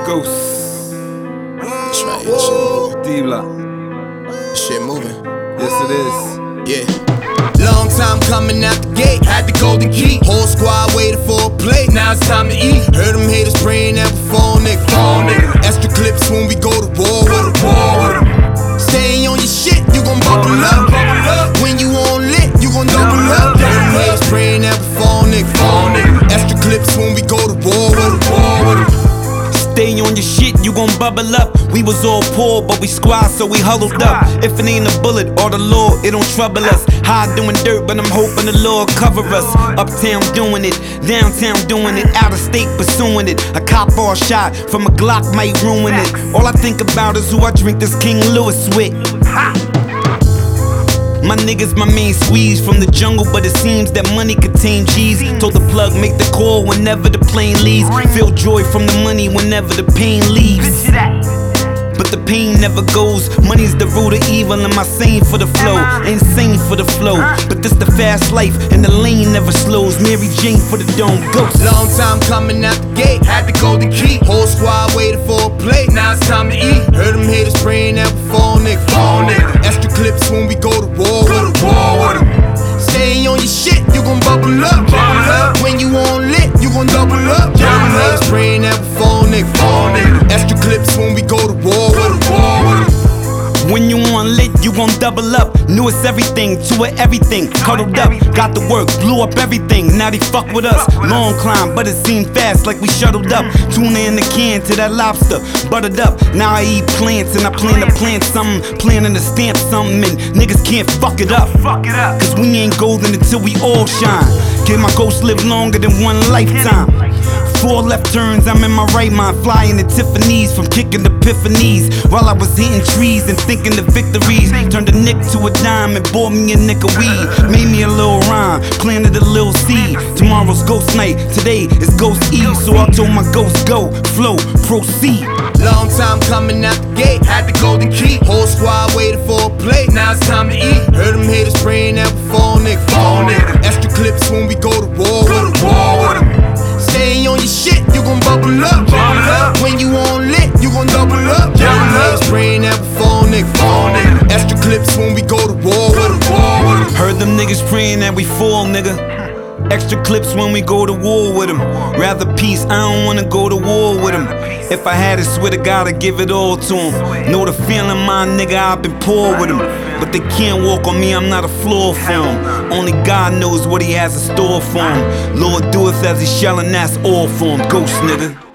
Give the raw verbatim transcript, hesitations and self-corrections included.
Ghost. That's right, yeah, shit moving. D-Block. Shit moving. Yes, it is. Yeah. Long time coming out the gate, had the golden key. Whole squad waited for a plate, now it's time to eat. Heard them haters praying that we fall, nigga. Fall, nigga. Extra clips when we go to war with them. War with them. Stay on your shit, you gon' bubble up. When you on lit, you gon' double up. Heard them haters praying that we fall, nigga. Fall, nigga. Extra clips when we go to war with them. War with them. Stay on your shit, you gon' bubble up. We was all poor, but we squad, so we huddled up. If it ain't a bullet or the law, it don't trouble us. High doing dirt, but I'm hoping the Lord cover us. Uptown doing it, downtown doing it, out of state pursuing it. A cop or a shot from a Glock might ruin it. All I think about is who I drink this King Louis with. My niggas, my main squeeze from the jungle, but it seems that money contain cheese. Told the plug, make the call whenever the plane leaves. Feel joy from the money whenever the pain leaves. But the pain never goes. Money's the root of evil, am I sane for the flow? Insane for the flow. But this the fast life, and the lane never slows. Mary Jane for the dome, Ghost. Long time coming out the gate, had the golden key. Whole squad waited for a plate, now it's time to eat. Heard them haters praying that we fall, nigga. Fall, nigga. Extra clips when we go to war with them. War with them. Stay on your shit, you gon' bubble up. Bubble up. When you on lit, you gon' double up. Heard them haters praying that we fall, nigga. Fall, nigga. Extra clips when we go to war with them. War with them. When you on lit, you gon' double up. Knew it's everything, to it everything. Cuddled up, got the work, blew up everything. Now they fuck with us. Long climb, but it seemed fast like we shuttled up. Tuna in the can to that lobster, buttered up. Now I eat plants and I plan to plant something. Planning to stamp something and niggas can't fuck it up. Cause we ain't golden until we all shine. Can my ghost live longer than one lifetime? Four left turns, I'm in my right mind. Flying to Tiffany's from kicking epiphanies. While I was hitting trees and thinking the victories. Turned a nick to a dime and bought me a nick of weed. Made me a little rhyme, planted a little seed. Tomorrow's ghost night, today is ghost eve. So I told my ghost go, flow, proceed. Long time coming out the gate, had the golden key. Whole squad waited for a plate, now it's time to eat. Heard them haters praying that we fall, nigga. Fall, nigga. Extra clips when we go to war with them. War with them. Stay on your shit, you gon' bubble up. Bubble up. When you on lit, you gon' double up. Heard them haters praying that we fall, nigga. Fall, nigga. Extra clips when we go to war with them. War with them. Heard them niggas praying that we fall, nigga. Extra clips when we go to war with them. Rather peace, I don't wanna go to war with them. If I had it, swear to God, I'd give it all to them. Know the feeling, my nigga, I've been poor with them. But they can't walk on me, I'm not a floor for them. Only God knows what he has in store for him. Lord doeth as he shall, and that's all for him. Ghost, nigga.